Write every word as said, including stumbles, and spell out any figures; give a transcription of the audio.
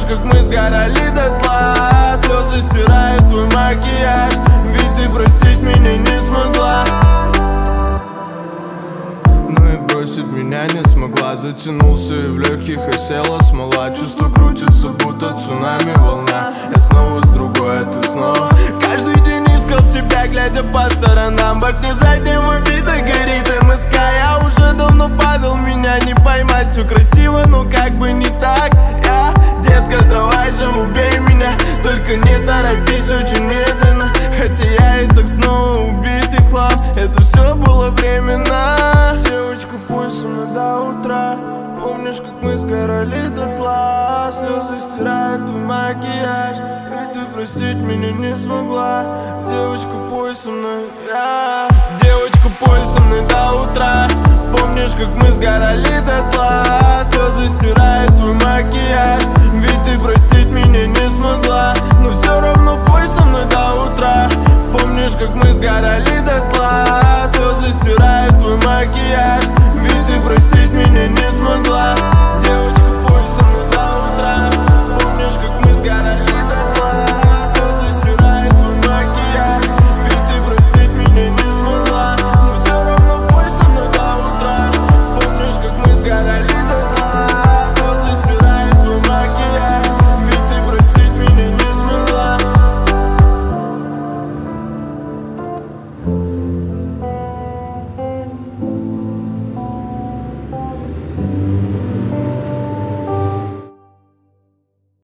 как мы сгорали дотла. Слезы стирают твой макияж, ведь ты простить меня не смогла. Ну и бросить меня не смогла. Затянулся и в легких осела смола. Чувства крутятся, будто цунами волна. Я снова с другой, а ты снова. Каждый день искал тебя, глядя по сторонам. В окне заднего вида горит МСК. Я уже давно падал, меня не поймать. Все красиво, но как бы не так. Я, детка, давай же убей меня, только не торопись очень медленно. Хотя я и так снова убитый в хлам. Это все было временно. Девочка, пой со мной до утра. Помнишь, как мы сгорали дотла. Слезы стирают твой макияж, ведь ты простить меня не смогла. Девочка, пой со мной, я. Девочка, пой со мной до утра. Помнишь, как мы сгорали дотла. Слезы стирают твой макияж, ведь ты простить меня не смогла. Но все равно пой со мной до утра. Помнишь, как мы сгорали дотла. Слезы стирают твой макияж, ведь ты простить меня не смогла. Девочка,